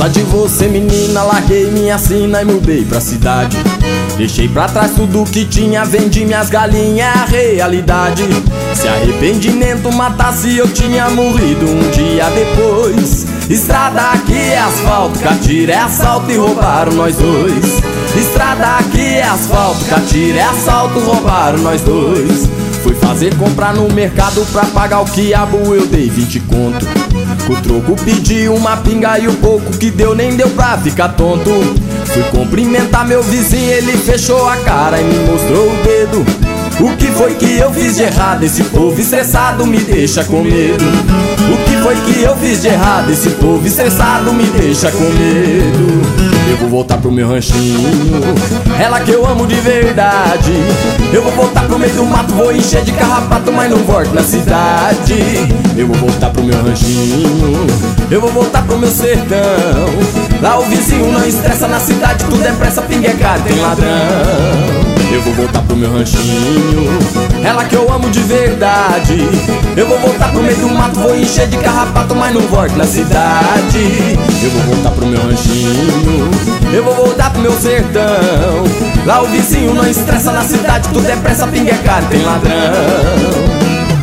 causa de você, menina, larguei minha sina e mudei pra cidade. Deixei pra trás tudo que tinha, vendi minhas galinhas, é a realidade. Se arrependimento matasse, eu tinha morrido um dia depois. Estrada aqui é asfalto, catira é assalto e roubaram nós dois. Estrada aqui é asfalto, catira é assalto, roubaram nós dois. Fui fazer comprar no mercado pra pagar o quiabo, eu dei 20 conto. Com o troco pedi uma pinga e o pouco que deu nem deu pra ficar tonto. Fui cumprimentar meu vizinho, ele fechou a cara e me mostrou o dedo. O que foi que eu fiz de errado? Esse povo estressado me deixa com medo. O que foi que eu fiz de errado? Esse povo estressado me deixa com medo. Eu vou voltar pro meu ranchinho, ela que eu amo de verdade. Eu vou voltar pro meio do mato, vou encher de carrapato, mas não volto na cidade. Eu vou voltar pro meu ranchinho, eu vou voltar pro meu sertão. Lá o vizinho não estressa, na cidade tudo é pressa, pinga é caro, tem ladrão. Eu vou voltar pro meu ranchinho, ela que eu amo de verdade. Eu vou voltar pro meio do mato, vou encher de carrapato, mas não volto na cidade. Eu vou voltar pro meu ranchinho, eu vou voltar pro meu sertão. Lá o vizinho não estressa, na cidade tudo é pressa, pinga é caro, tem ladrão.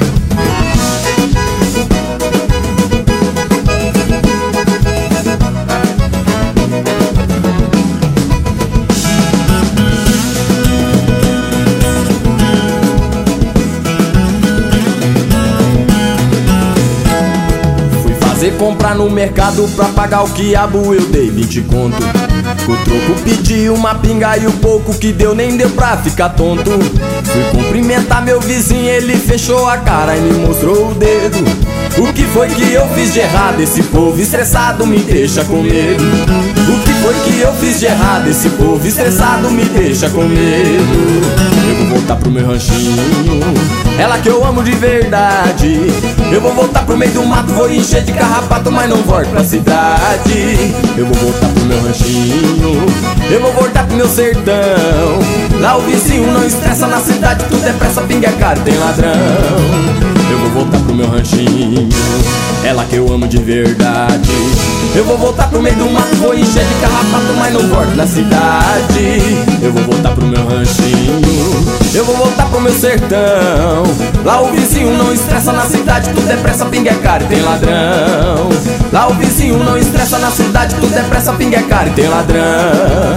Comprar no mercado pra pagar o quiabo, eu dei 20 conto. Com o troco pedi uma pinga e o pouco que deu nem deu pra ficar tonto. Fui cumprimentar meu vizinho, ele fechou a cara e me mostrou o dedo. O que foi que eu fiz de errado? Esse povo estressado me deixa com medo. O que foi que eu fiz de errado? Esse povo estressado me deixa com medo. Eu vou voltar pro meu ranchinho, ela que eu amo de verdade. Eu vou voltar pro meio do mato, vou encher de carrapato, mas não volto pra cidade. Eu vou voltar pro meu ranchinho, eu vou voltar pro meu sertão. Lá o vizinho não estressa, na cidade tudo é pressa, pinga é caro, tem ladrão. Eu vou voltar pro meu ranchinho, ela que eu amo de verdade. Eu vou voltar pro meio do mato, vou encher de carrapato, mas não volto na cidade. Eu vou voltar pro meu ranchinho, eu vou voltar pro meu sertão. Lá o vizinho não estressa, na cidade tudo é pressa, pinga é caro e tem ladrão. Lá o vizinho não estressa, na cidade tudo é pressa, pinga é caro e tem ladrão.